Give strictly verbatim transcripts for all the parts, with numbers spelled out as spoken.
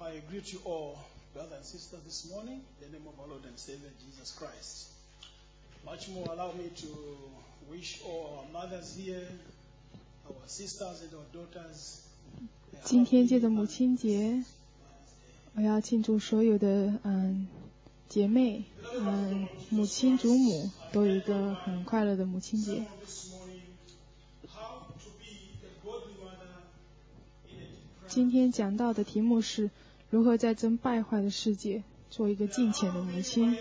I greet you all, brothers and sisters, this morning, in the name of our Lord and Savior, Jesus Christ. Much more, allow me to wish all our mothers here, our sisters and our daughters. 今天借着母亲节，我要庆祝所有的嗯姐妹，嗯母亲祖母都有一个很快乐的母亲节。今天讲到的题目是如何在这败坏的世界做一个敬虔的母亲。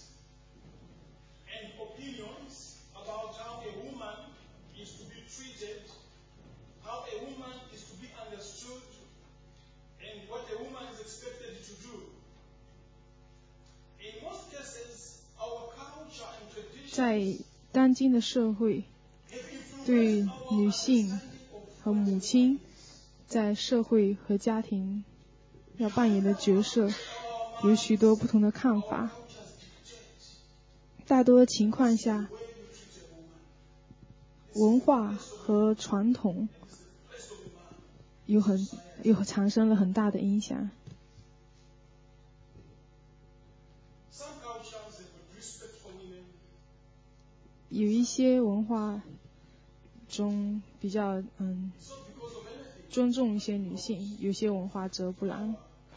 在当今的社会，对女性和母亲在社会和家庭要扮演的角色有许多不同的看法。大多情况下，文化和传统有很有产生了很大的影响。有一些文化中比较嗯尊重一些女性，有些文化则不然。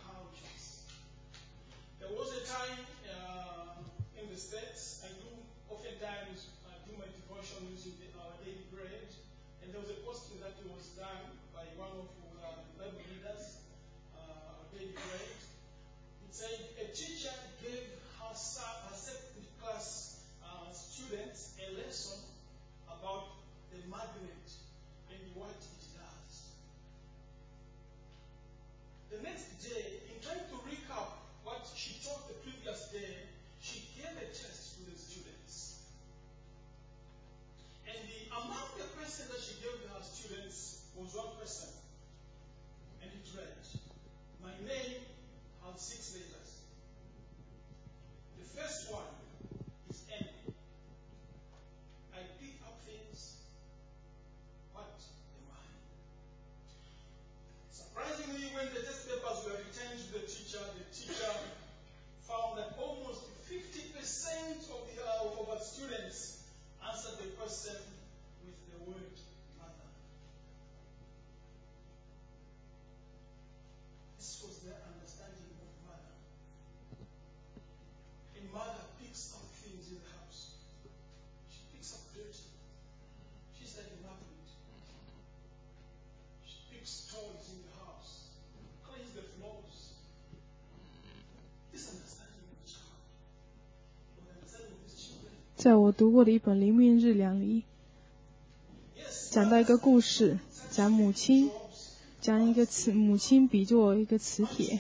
在我读过的一本灵命日粮里，讲到一个故事，讲母亲，讲一个磁母亲比作一个磁铁。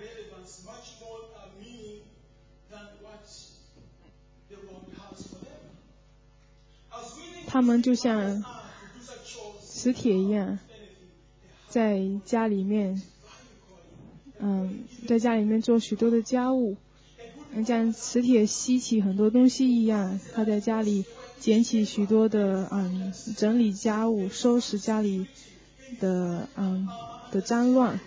他们就像磁铁一样，在家里面，嗯，在家里面做许多的家务。像磁铁吸起很多东西一样，他在家里捡起许多的嗯整理家务，收拾家里的嗯的脏乱。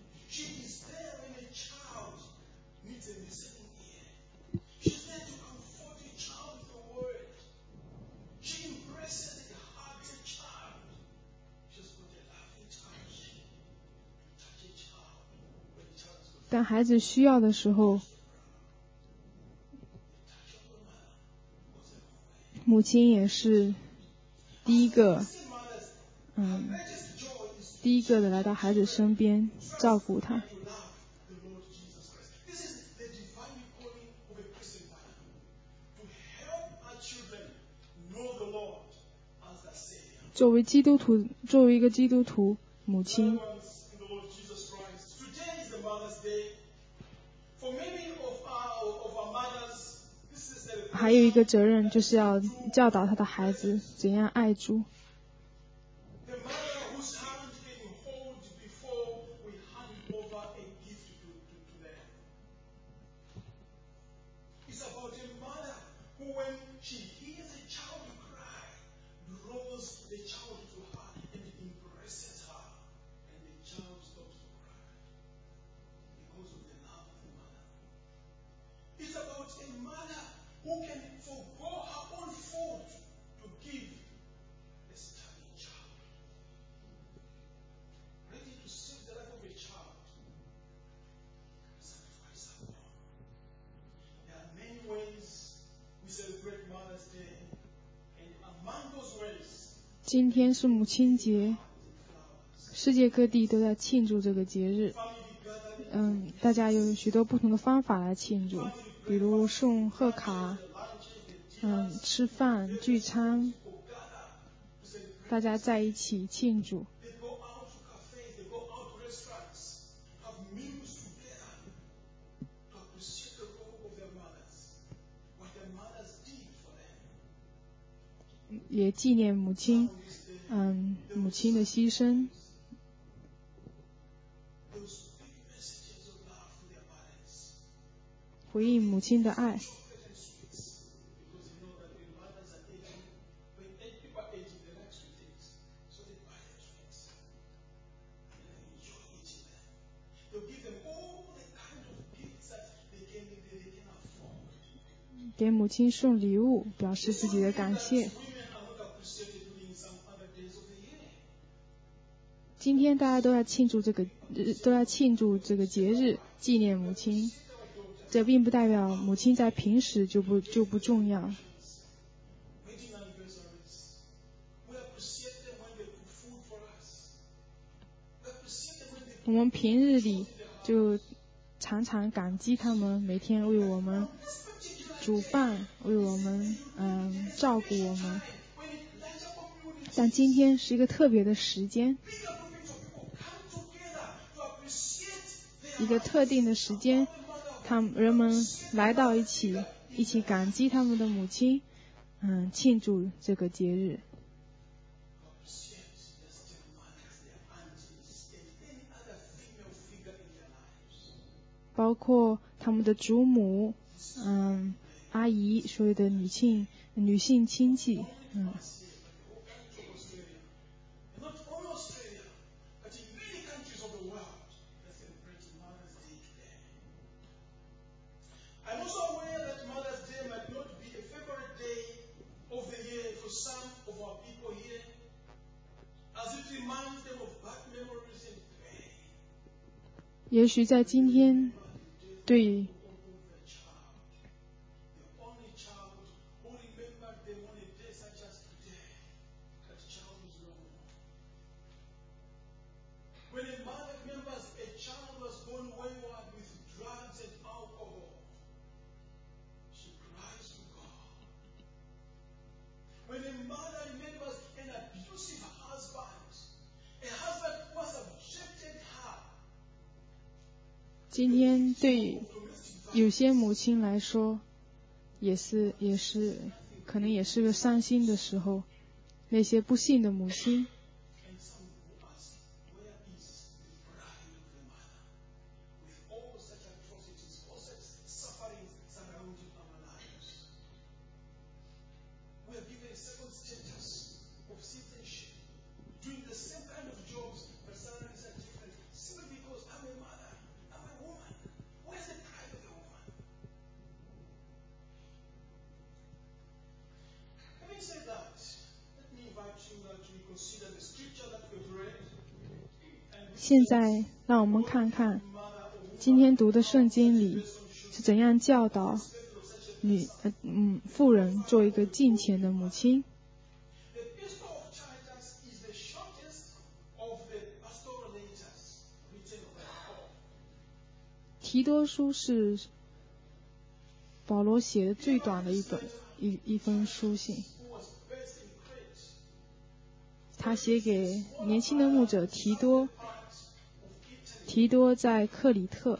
当孩子需要的时候，母亲也是第一个，嗯，第一个的来到孩子身边照顾他。作为基督徒，作为一个基督徒，母亲还有一个责任，就是要教导他的孩子怎样爱主。 今天是母亲节，世界各地都在庆祝这个节日。嗯，大家有许多不同的方法来庆祝，比如送贺卡，嗯，吃饭聚餐，大家在一起庆祝。也纪念母亲，嗯，母亲的牺牲。回应母亲的爱。给母亲送礼物，表示自己的感谢。今天大家都在庆祝这个，都在庆祝这个节日，纪念母亲。这并不代表母亲在平时就不就不重要。我们平日里就常常感激他们，每天为我们煮饭，为我们嗯照顾我们。但今天是一个特别的时间，一个特定的时间，他们人们来到一起，一起感激他们的母亲，嗯，庆祝这个节日。包括他们的祖母，嗯，阿姨，所有的女性女性亲戚，嗯。也许在今天，对今天对有些母亲来说，也是也是可能也是个伤心的时候。那些不幸的母亲，现在让我们看看今天读的圣经里是怎样教导女呃嗯妇人做一个敬虔的母亲。提多书是保罗写的最短的一本一一封书信，他写给年轻的牧者提多。提多在克里特，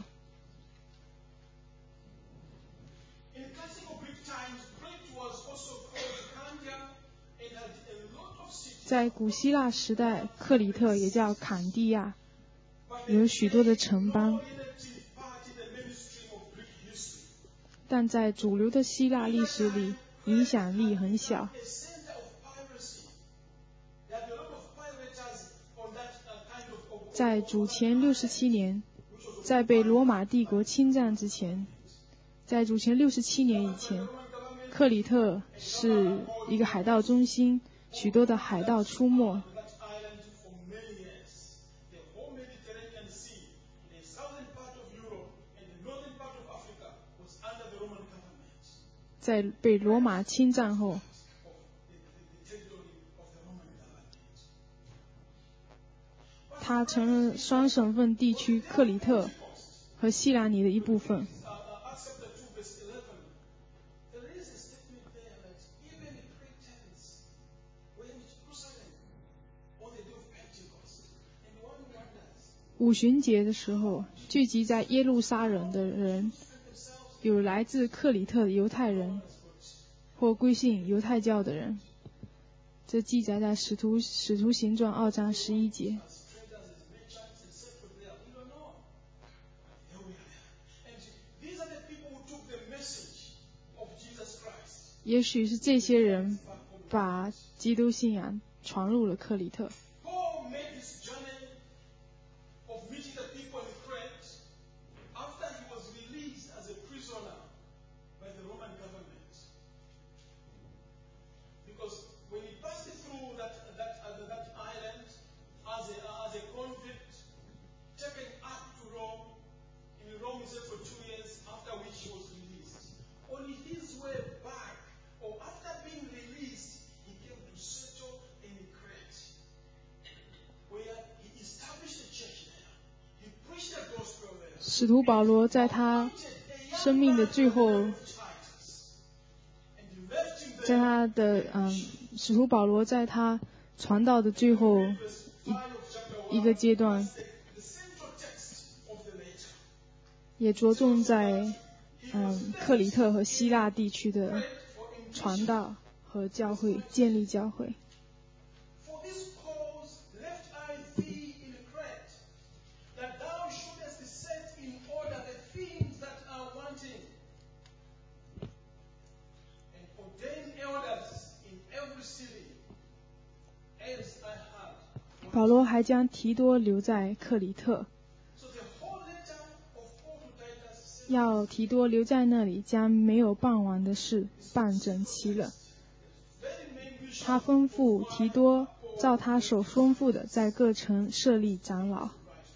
在古希腊时代，克里特也叫坎地亚，有许多的城邦，但在主流的希腊历史里，影响力很小。在主前六十七年，在被罗马帝国侵占之前，在主前六十七年以前，克里特是一个海盗中心，许多的海盗出没。在被罗马侵占后， 它成了双省份地区克里特和希拉尼的一部分。五旬节的时候，聚集在耶路撒冷的人有来自克里特的犹太人或归信犹太教的人，这记载在使徒使徒行传二章十一节。也许是这些人把基督信仰传入了克里特。使徒保罗在他生命的最后，在他的嗯，使徒保罗在他传道的最后一一个阶段，也着重在嗯克里特和希腊地区的传道和教会建立教会。保罗还将提多留在克里特，要提多留在那里，将没有办完的事办整齐了。他吩咐提多照他所吩咐的，在各城设立长老。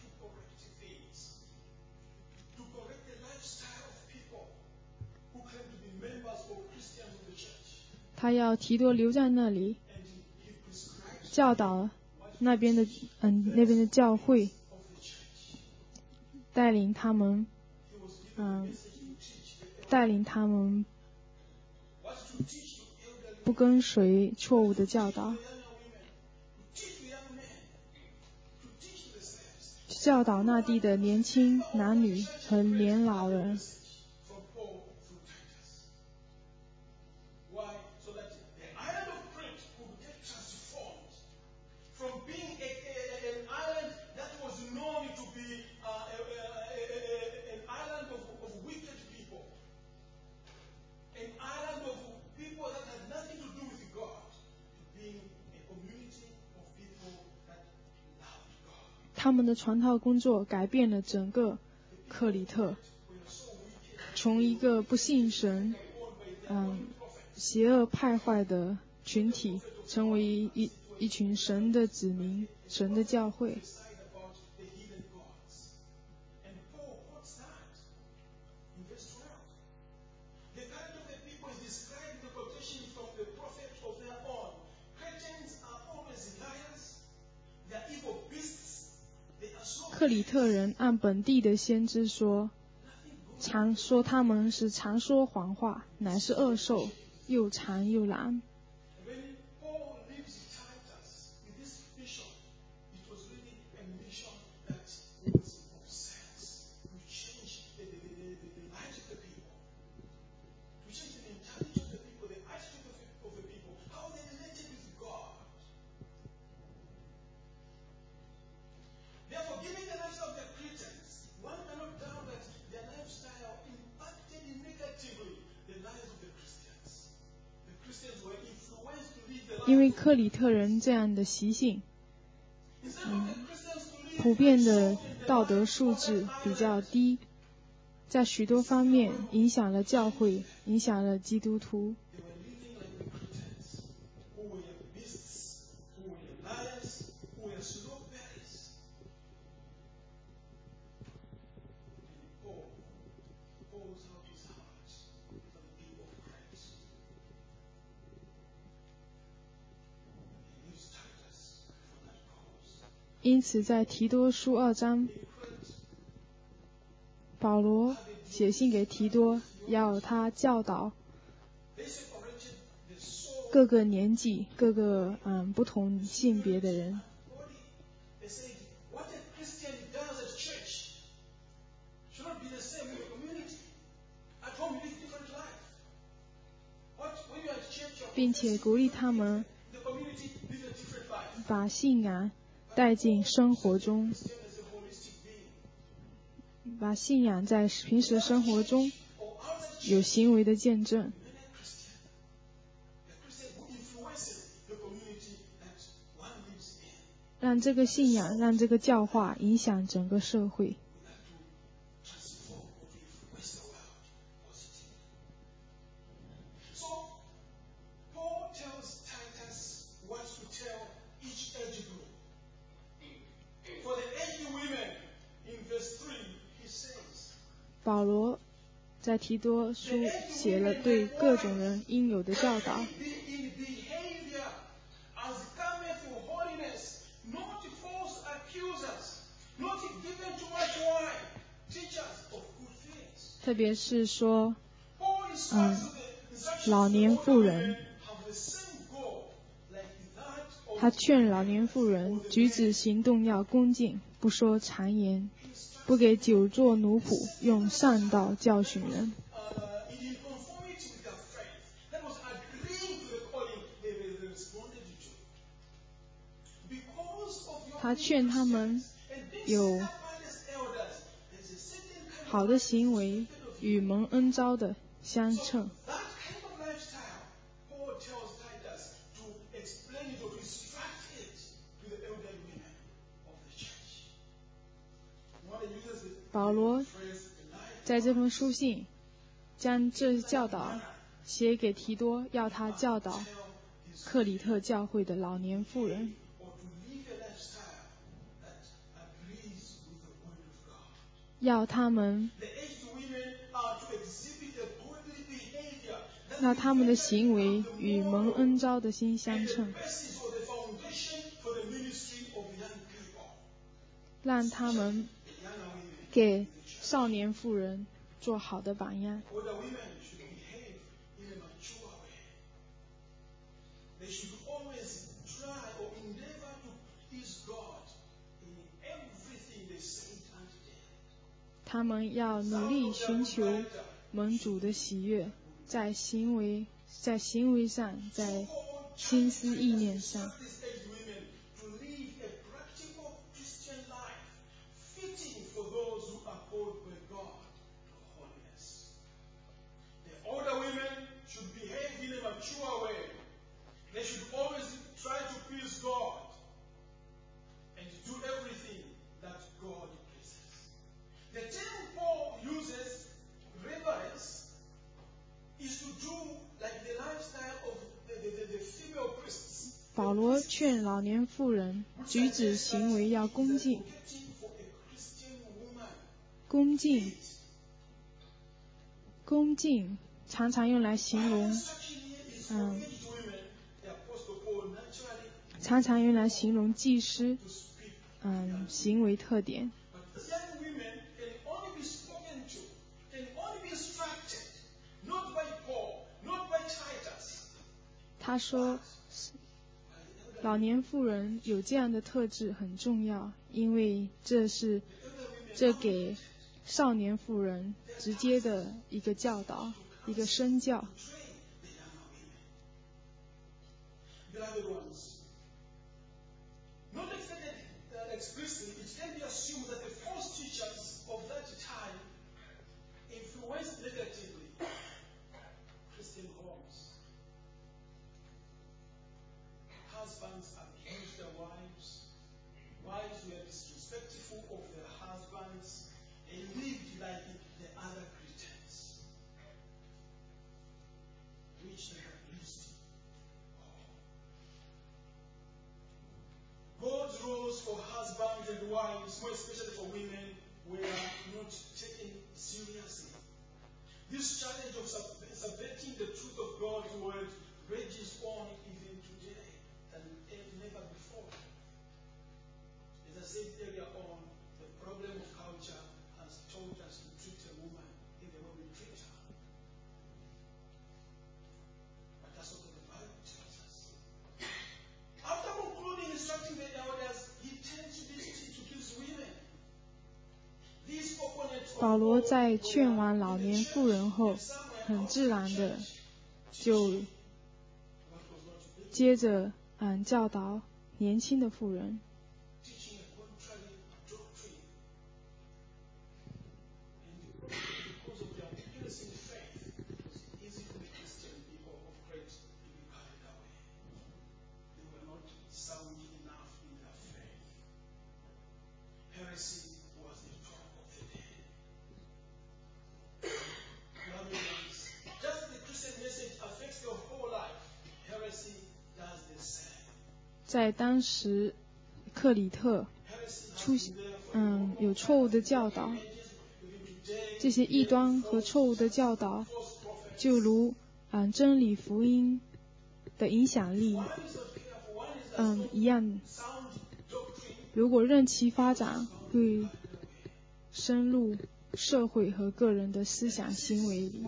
他要提多留在那里，教导那边的嗯那边的教会，带领他们嗯带领他们不跟随错误的教导，教导那地的年轻男女和年老人。他们的传道工作改变了整个克里特，从一个不信神、嗯、邪恶败坏的群体，成为一一群神的子民、神的教会。克里特人按本地的先知说，常说他们是常说谎话，乃是恶兽，又馋又懒。因为克里特人这样的习性，嗯，普遍的道德素质比较低，在许多方面影响了教会，影响了基督徒。 因此在提多书二章，保罗写信给提多，要他教导各个年纪、各个嗯不同性别的人。并且鼓励他们把信仰带进生活中，把信仰在平时生活中有行为的见证，让这个信仰，让这个教化影响整个社会。保罗在提多书写了对各种人应有的教导，特别是说，嗯，老年妇人，他劝老年妇人举止行动要恭敬，不说谗言，不给久坐奴仆，用善道教训人。他劝他们有好的行为与蒙恩召的相称。保罗在这封书信将这教导写给提多，要他教导克里特教会的老年妇人，要他们那他们的行为与蒙恩召的心相称，让他们给少年妇人做好的榜样。他们要努力寻求蒙主的喜悦，在行为在行为上，在心思意念上。保罗劝老年妇人举止行为要恭敬，恭敬，恭敬常常用来形容，嗯，常常用来形容祭司，嗯，行为特点。他说，老年妇人有这样的特质很重要，因为这是这给少年妇人直接的一个教导，一个身教。God's rules for husbands and wives, more especially for women, were not taken seriously. This challenge of sub- subverting the truth of God's word rages on even today than never before. As as I said earlier on, the problem of culture has taught us to treat a woman in the way we treat her. But that's not what the Bible tells us. After concluding instructing the elders, he turned to these to these women. 保罗在劝完老年妇人后，很自然的就接着嗯教导年轻的妇人。在当时，克里特出嗯有错误的教导，这些异端和错误的教导，就如嗯真理福音的影响力嗯一样，如果任其发展，会深入社会和个人的思想行为里。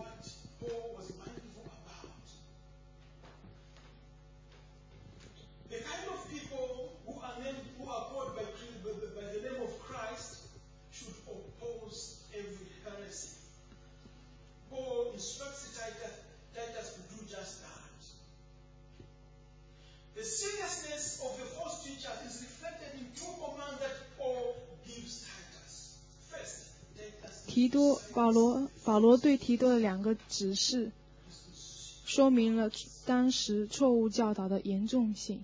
The seriousness of the false teachers is reflected in two commands that Paul gives Titus. First, Titus 提多保罗保罗对提多的两个指示，说明了当时错误教导的严重性。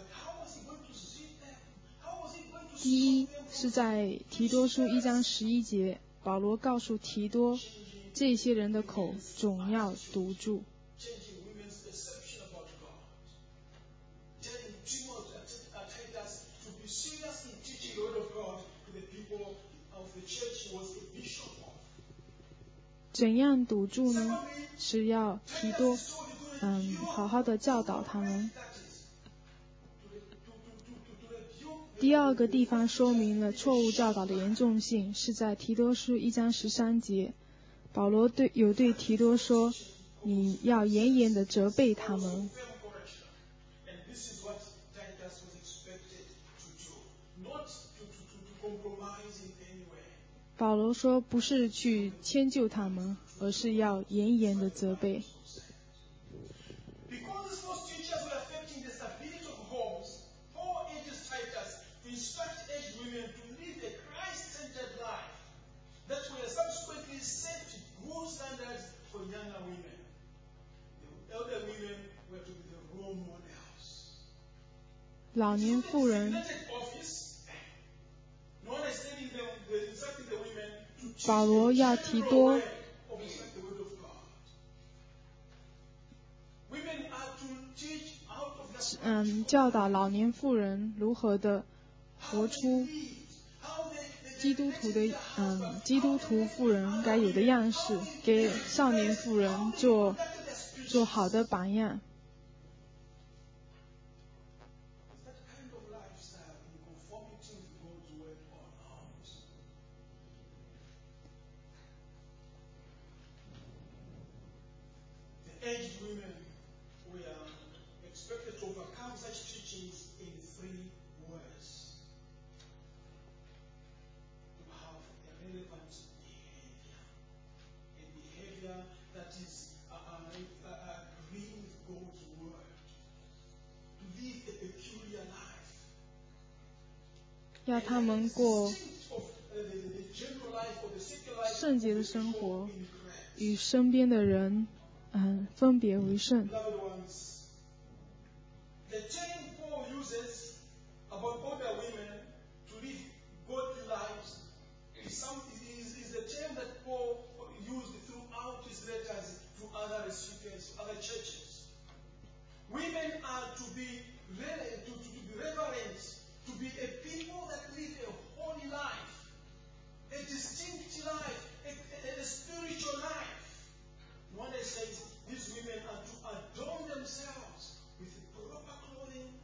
第一是在提多书一章十一节，保罗告诉提多，这些人的口总要堵住。怎样堵住呢？是要提多嗯好好的教导他们。第二个地方说明了错误教导的严重性，是在提多书一章十三节，保罗对有对提多说，你要严严的责备他们。保罗说，不是去迁就他们，而是要严严的责备。老年妇人保罗要提多嗯教导老年妇人如何的活出基督徒的嗯基督徒妇人该有的样式，给少年妇人做做好的榜样。 Aged women were expected to overcome such teachings in three words. To have a relevant behavior, a behavior that is uh, uh, uh, agreeing with God's word, to live a peculiar life. 要他们过圣洁的生活，与身边的人嗯，分别为圣。 The term Paul uses about older women to live godly lives is, some, is, is a term that Paul used throughout his letters to other recipients, other churches. Women are to be to, to be reverent, to be a people that live a holy life, a distinct life, a, a, a spiritual life. One says these women are to adorn themselves with proper clothing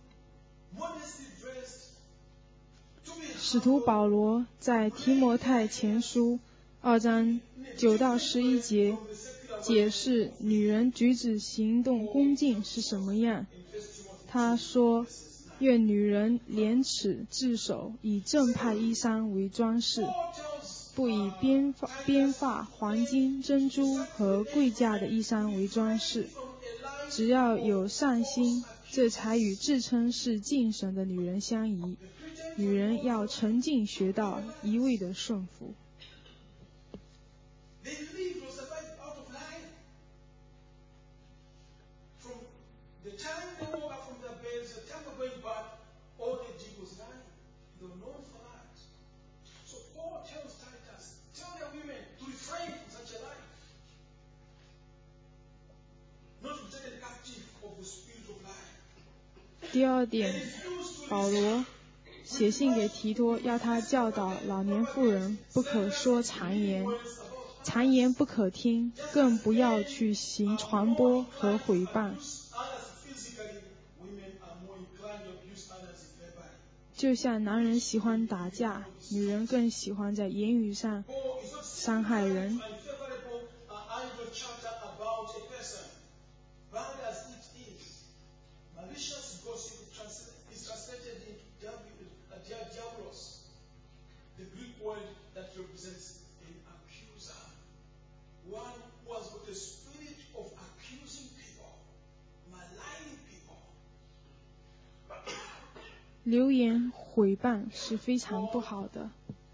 使徒保罗在提摩太前书二章九到十一节解释女人举止行动恭敬是什么样。他说，愿女人廉耻自守，以正派衣裳为装饰，不以编发、编发、黄金、珍珠和贵价的衣裳为装饰，只要有善心，这才与自称是敬神的女人相宜。女人要沉静学道，一味的顺服。第二点，保罗写信给提多，要他教导老年妇人不可说谗言，谗言不可听，更不要去行传播和毁谤。就像男人喜欢打架，女人更喜欢在言语上伤害人。流言毁谤是非常不好的。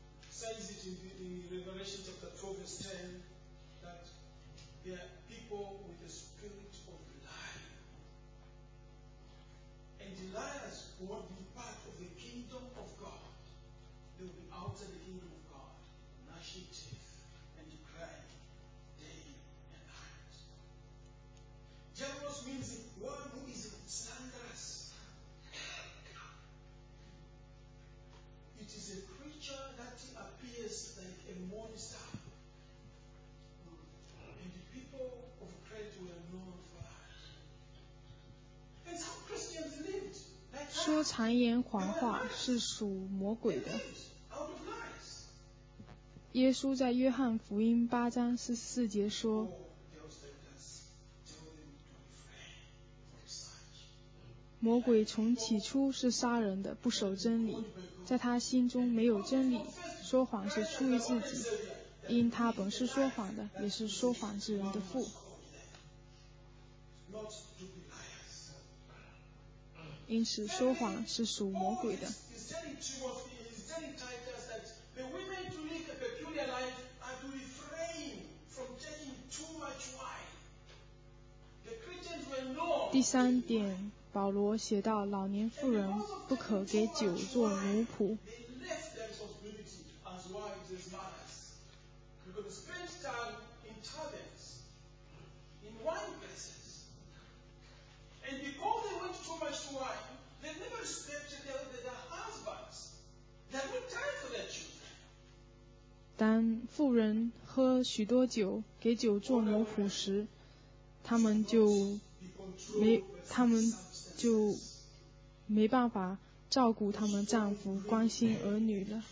说谗言谎话是属魔鬼的。耶稣在约翰福音八章十四节说，魔鬼从起初是杀人的，不守真理，在他心中没有真理，说谎是出于自己，因他本是说谎的，也是说谎之人的父。因此说谎是属魔鬼的。第三点，保罗写到老年妇人不可给酒做奴仆。当妇人喝许多酒，给酒做奴仆时，他们就没他们就没办法照顾他们丈夫，关心儿女了。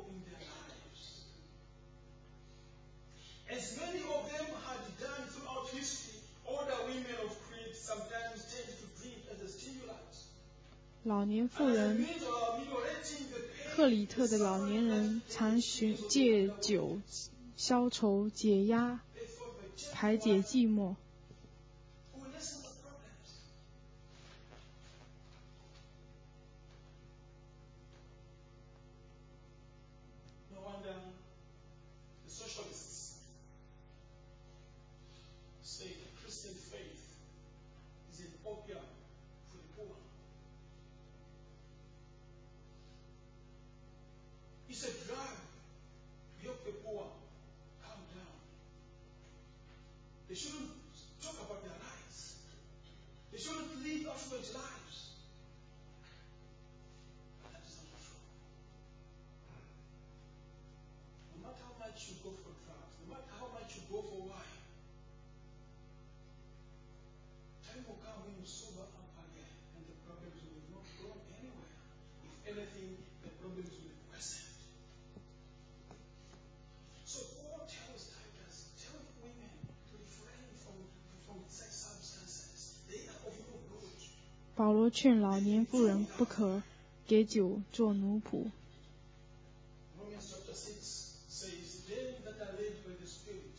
老年妇人，克里特的老年人常寻借酒消愁解压，排解寂寞。 Anything, the problem is with the person. 保罗劝老年妇人不可给酒做奴仆。 Romans chapter six says, Them that are led by the Spirit,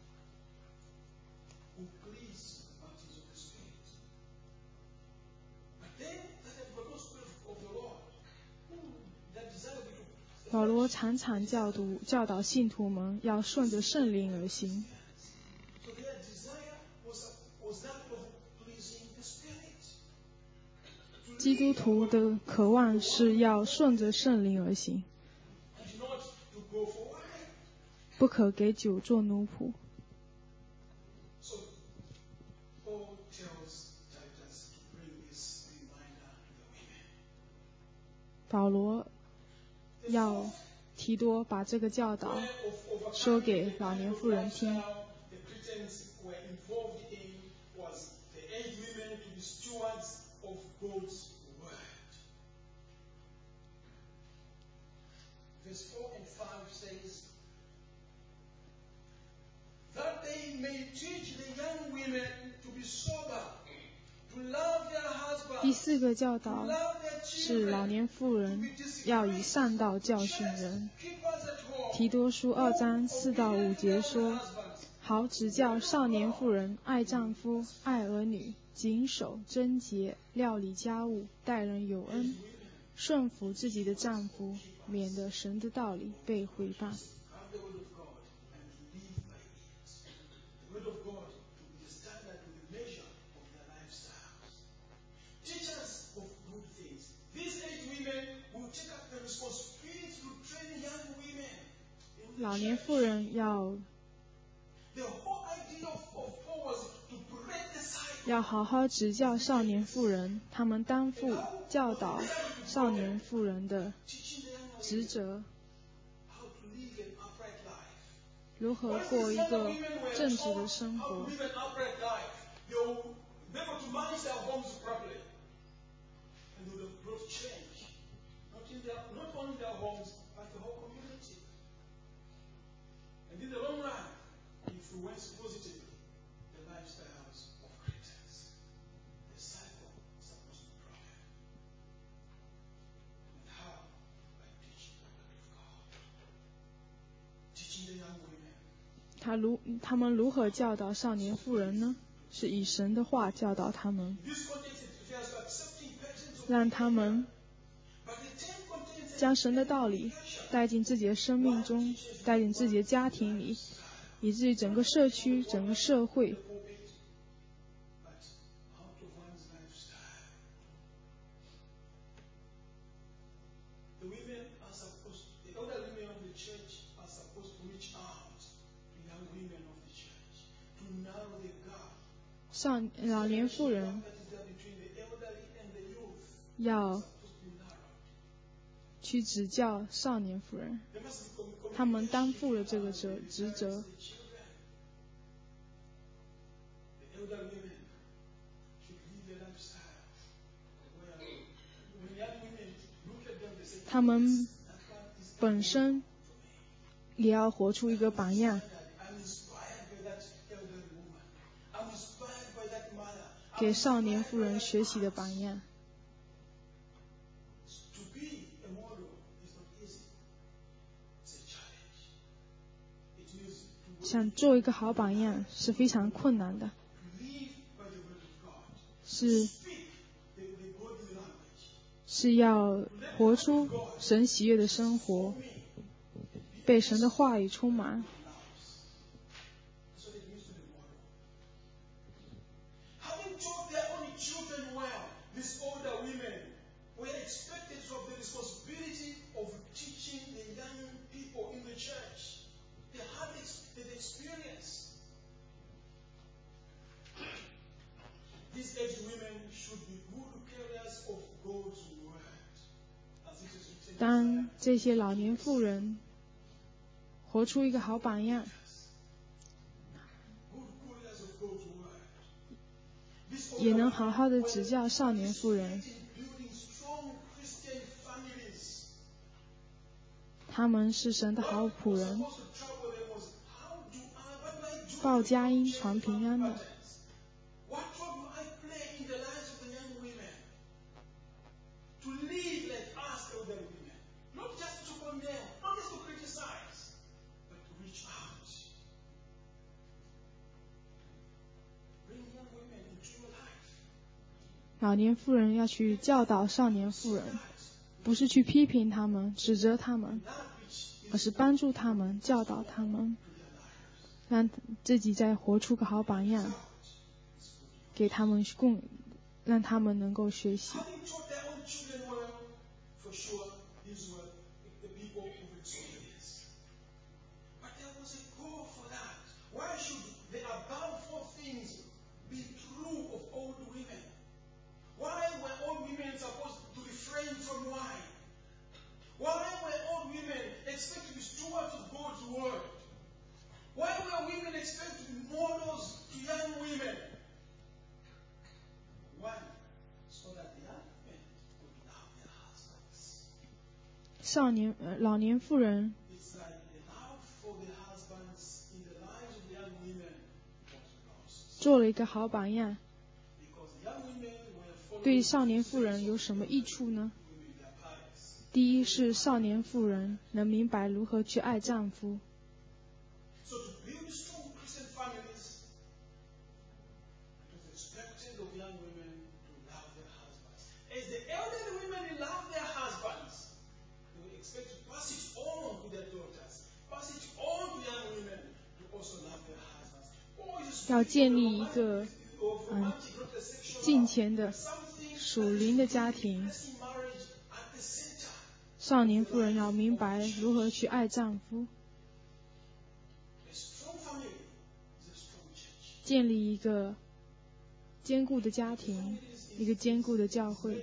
who please the parties of the Spirit. But them that have got no Spirit of the Lord, who that desire to 保罗常常教导教导信徒们要顺着圣灵而行。 So their desire was, was that of pleasing the Spirit. 基督徒的渴望是要顺着圣灵而行， And not to go for wine. 不可给酒做奴仆。 So Paul tells Titus to bring this reminder to the women. 保罗要提多把这个教导说给老年妇人听。 The Christians were involved in was the aged women to be stewards of God's word. Verse four and five says, that they may teach the young women to be sober, to love their 第 husbands, 四个教 to 导 love their 是老 children, 年妇人要以善道教训人。 keep us at home, 提多书二章四到五节说，好指教少年妇人爱丈夫、爱儿女，谨守贞洁，料理家务，待人有恩，顺服自己的丈夫，免得神的道理被毁谤。 have the word of God and live by it. The word of God to be the standard and the measure of their lifestyles. Teachers of good things. These eight women will take up the responsibility to train young women. in the 老年 church. 妇人要 The whole idea of, of Paul was to break the cycle. 要好好指教少年妇人，他们担负教导少年妇人的 Teaching the young 职 women 责， how to live an upright life. 如何 Once 过 these 一 young 个 women were 正直 taught 的生 how 活 to。live an upright life, they will be able to manage their homes properly. And they would have brought change. Not, in their, not only their homes, but the whole community. And in the long run, influence positively the lifestyles of Christians. The cycle is supposed to be broken. And how? By teaching the word of God. Teaching the young women. 他如他们如何教导少年妇人呢？是以神的话教导他们， In this context, it refers to accepting patterns of 让他们 But the term contains 将神的道理带进自己的生命中，带进自己的家庭里，以至于整个社区、整个社会 the pulpit, but out of one's lifestyle. The women are supposed, the older women of the church are supposed to reach out to young women of the church to narrow the gap 少老年妇人 that is there between the elderly and the youth. 要 Supposed to be narrowed. 去指教少年妇人， There must be communication 他们担负了这个责职责。 with the children. The elder women should live a lifestyle where when young women look at them, they say, 他们 that one is 本身也要活出一个榜样， I'm inspired by that elderly woman. I'm inspired by that mother. 给少年妇人学习的榜样。 To be a model is not easy. It's a challenge. It means to 想做一个好榜样是非常困难的， live by the word of God. 是 Speak the, the godly language. 是要活出神喜悦的生活，被神的话语充满。 That's what it means to be model. Having taught their own children well, these older women were expected to have the responsibility of teaching the young people in the church. They had ex- the experience. These aged women should be good carriers of God's word. As it is written in 当 Isaiah, 这些老年妇人活出一个好榜样， good carriers of God's word. These 也 older 能 women 好好的指教少年妇人， in building strong Christian families. 他们是神的好仆 What 人， was supposed to trouble them was how do I, what do I do 报 to 佳音 change 传平 family 安的。 patterns? What role do I play in the lives of the young women? 老年妇人要去教导少年妇人，不是去批评他们、指责他们，而是帮助他们、教导他们，让自己再活出个好榜样，给他们供，让他们能够学习。少年、呃、老年妇人做了一个好榜样，对少年妇人有什么益处呢？第一是少年妇人能明白如何去爱丈夫。要建立一个嗯敬虔的属灵的家庭，少年妇人要明白如何去爱丈夫，建立一个坚固的家庭，一个坚固的教会。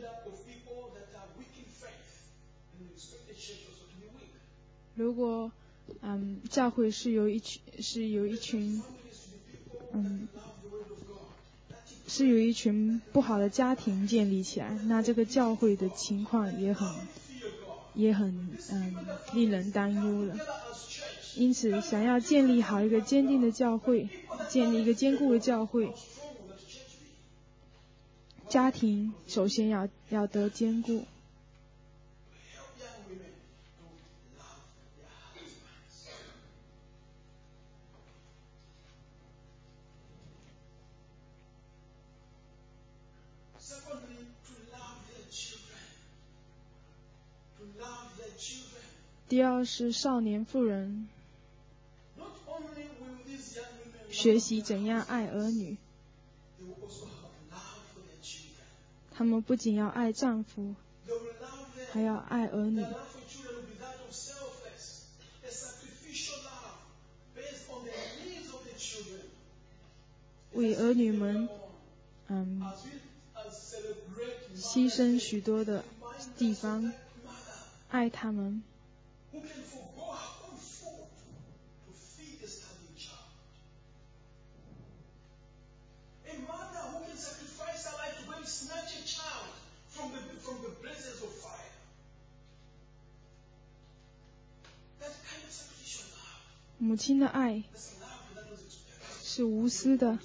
如果嗯教会是由一群是由一群嗯是有一群不好的家庭建立起来，那这个教会的情况也很也很嗯令人担忧了。因此，想要建立好一个坚定的教会，建立一个坚固的教会，家庭首先要要得坚固。第二是少年妇人学习怎样爱儿女，他们不仅要爱丈夫，还要爱儿女。为儿女们嗯牺牲许多的地方，爱他们。母亲的爱是无私的，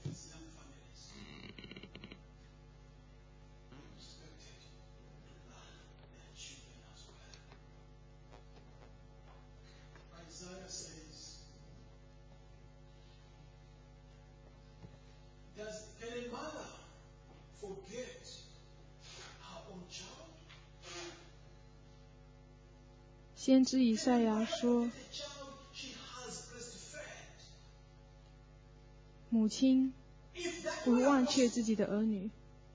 先知以赛亚说，母亲不会忘却自己的儿女，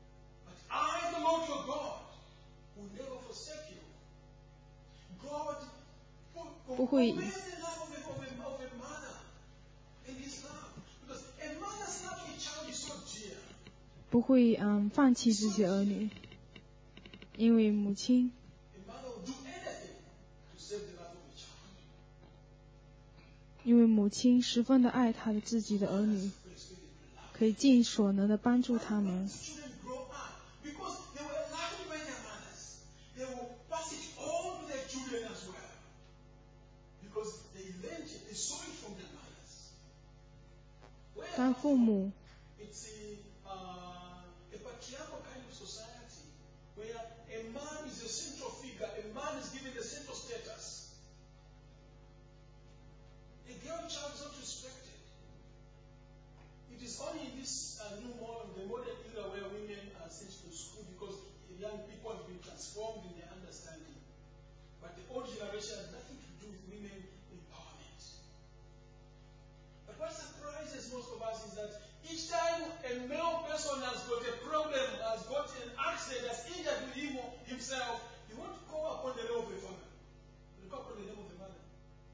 不会不会嗯放弃自己的儿女，因为母亲因为母亲十分的爱她的自己的儿女，可以尽所能的帮助他们。当父母 are sent to school because young people have been transformed in their understanding. But the old generation has nothing to do with women empowerment. But what surprises most of us is that each time a male person has got a problem, has got an accident, has injured him or himself, he won't call upon the name of the father. He will call upon the name of the mother.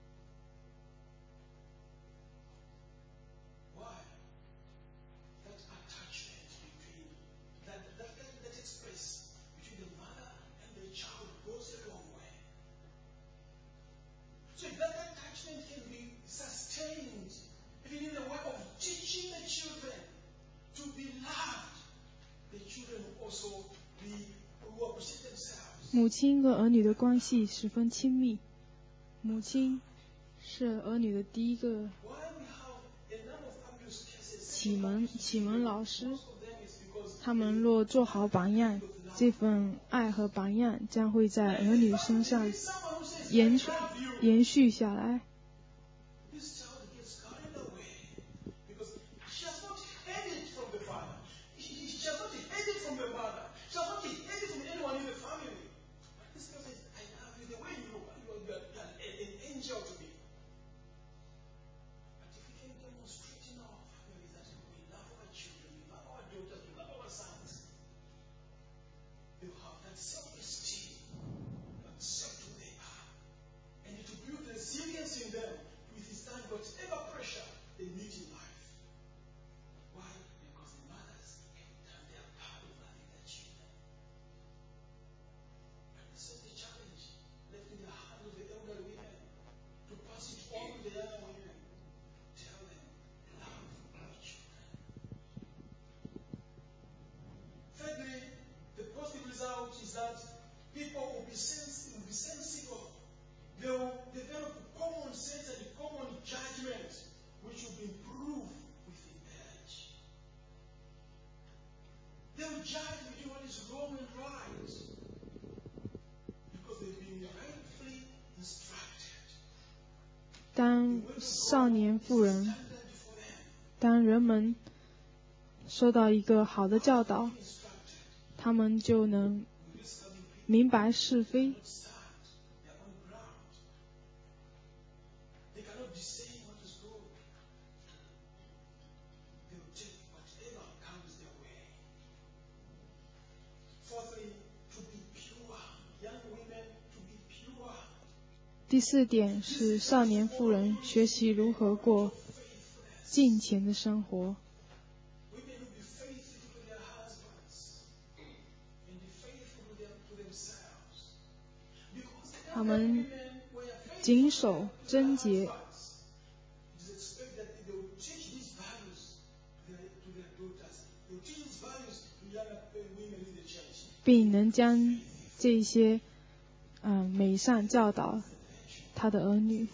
Why? That attachment between, that, that, that, that express between the mother and the child goes a long way. So if that attachment can be sustained, even in the way of teaching the children to be loved, the children will also be, will appreciate themselves. 母亲和儿女的关系十分亲密，母亲是儿女的第一个启蒙启蒙老师。他们若做好榜样，这份爱和榜样将会在儿女身上延续延续下来。当少年妇人，当人们受到一个好的教导，他们就能明白是非。第四点是少年妇人学习如何过敬虔的生活。他们谨守贞洁，并能将这些嗯、呃、美善教导他的儿女。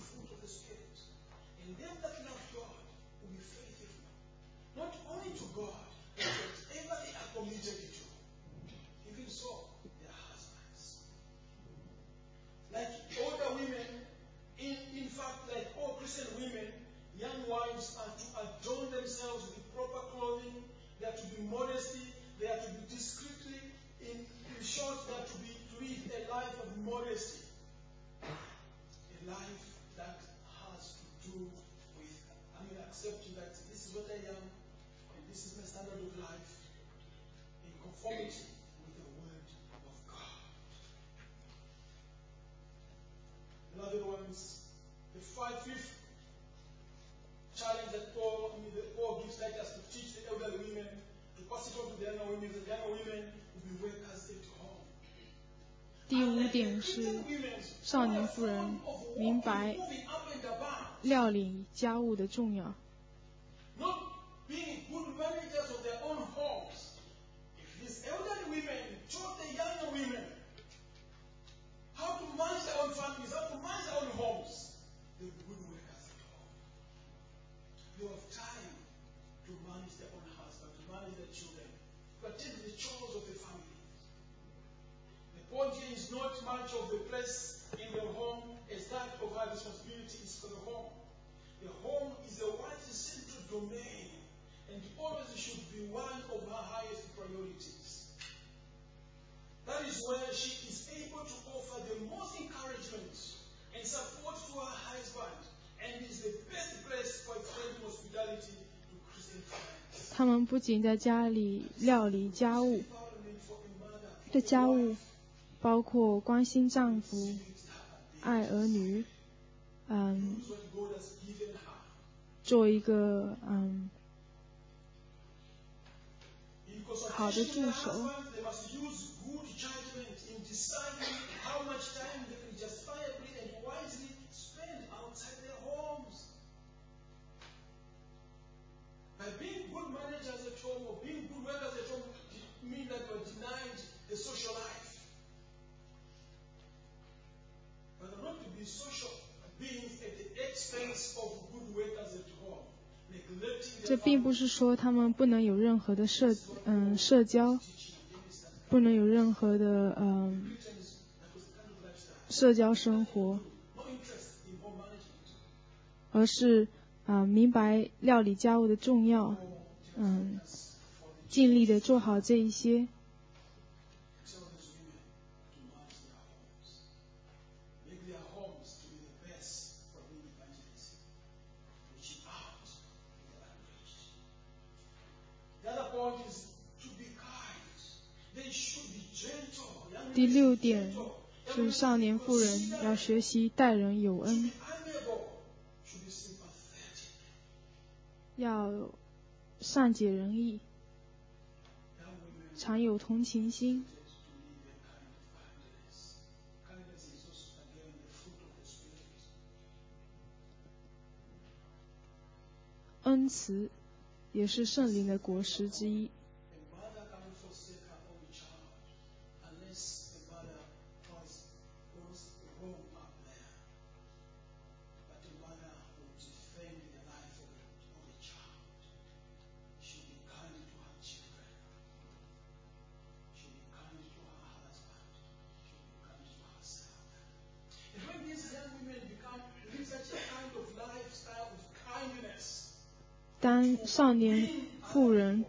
第五点是少年妇人明白料理家务的重要。 他们不仅在家里料理家务，这家务包括关心丈夫、爱儿女，嗯，做一个嗯好的助手。这并不是说他们不能有任何的社嗯社交，不能有任何的嗯社交生活，而是啊、呃、明白料理家务的重要，嗯，尽力的做好这一些。第六点是少年妇人要学习待人有恩，要善解人意，常有同情心。恩慈也是圣灵的果实之一。当少年妇人，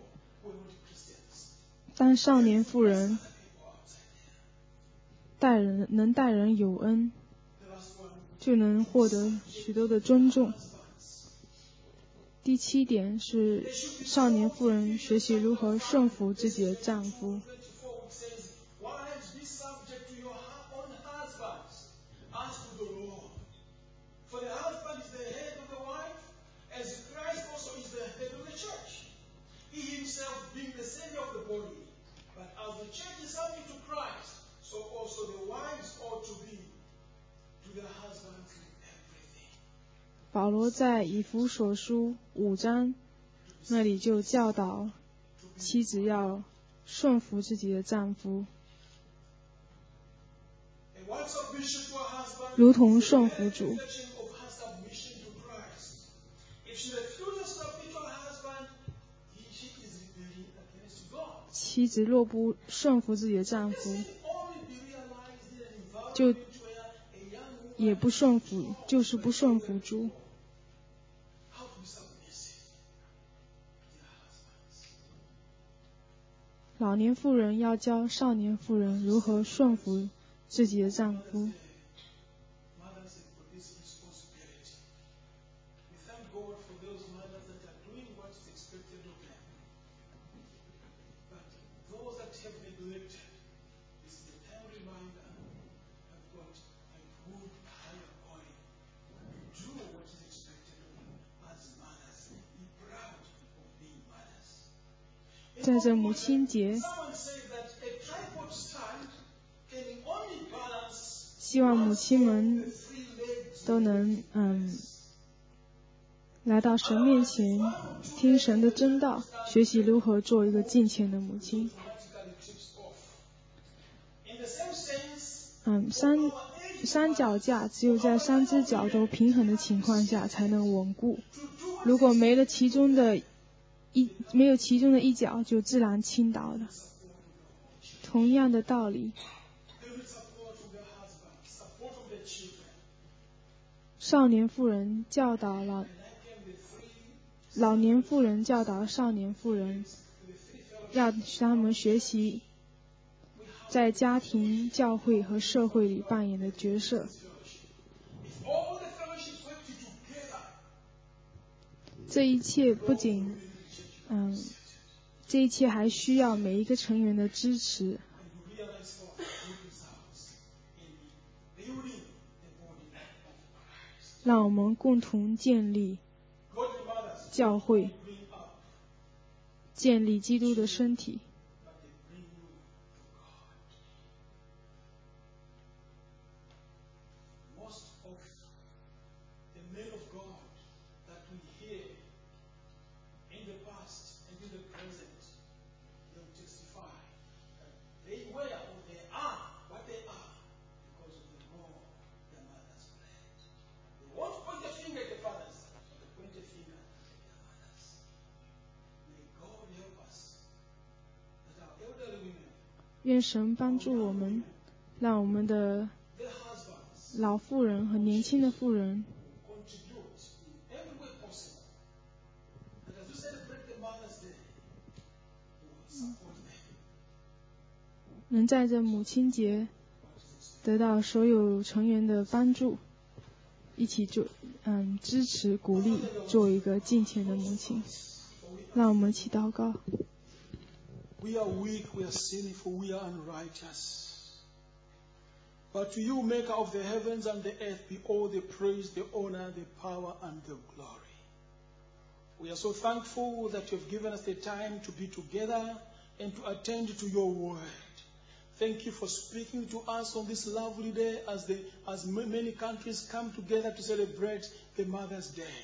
当少年妇人待人能待人有恩，就能获得许多的尊重。第七点是少年妇人学习如何顺服自己的丈夫。保罗在以弗所书五章那里就教导妻子要顺服自己的丈夫，如同顺服主。妻子若不顺服自己的丈夫，就也不顺服，就是不顺服主。老年妇人要教少年妇人如何顺服自己的丈夫。在这母亲节，希望母亲们都能嗯来到神面前，听神的真道，学习如何做一个敬虔的母亲。嗯，三三脚架只有在三只脚都平衡的情况下才能稳固，如果没了其中的一没有其中的一脚，就自然倾倒了。同样的道理，少年妇人教导了老年妇人教导少年妇人，要使他们学习在家庭、教会和社会里扮演的角色。这一切不仅，嗯，这一切还需要每一个成员的支持。让我们共同建立教会，建立基督的身体。愿神帮助我们，让我们的老妇人和年轻的妇人能在这母亲节得到所有成员的帮助，一起做嗯支持鼓励，做一个敬虔的母亲。让我们一起祷告。 We are weak, we are sinful, we are unrighteous. But to you, maker of the heavens and the earth, be all the praise, the honor, the power, and the glory. We are so thankful that you have given us the time to be together and to attend to your word. Thank you for speaking to us on this lovely day as, the, as many countries come together to celebrate the Mother's Day.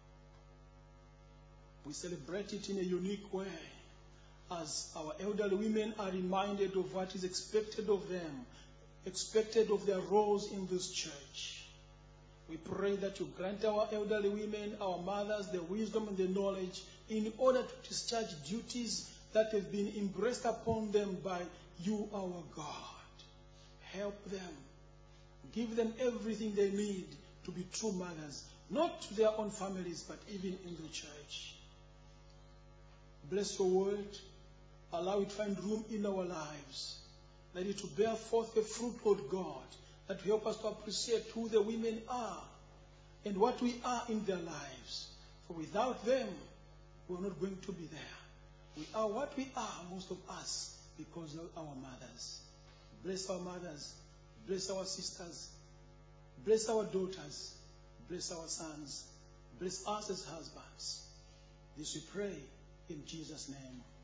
We celebrate it in a unique way, as our elderly women are reminded of what is expected of them, expected of their roles in this church. We pray that you grant our elderly women, our mothers, the wisdom and the knowledge in order to discharge duties that have been impressed upon them by you, our God. Help them. Give them everything they need to be true mothers, not to their own families, but even in the church. Bless your word. Allow it to find room in our lives. Let it to bear forth the fruit of God that will help us to appreciate who the women are and what we are in their lives. For without them, we are not going to be there. We are what we are, most of us, because of our mothers. Bless our mothers. Bless our sisters. Bless our daughters. Bless our sons. Bless us as husbands. This we pray in Jesus' name.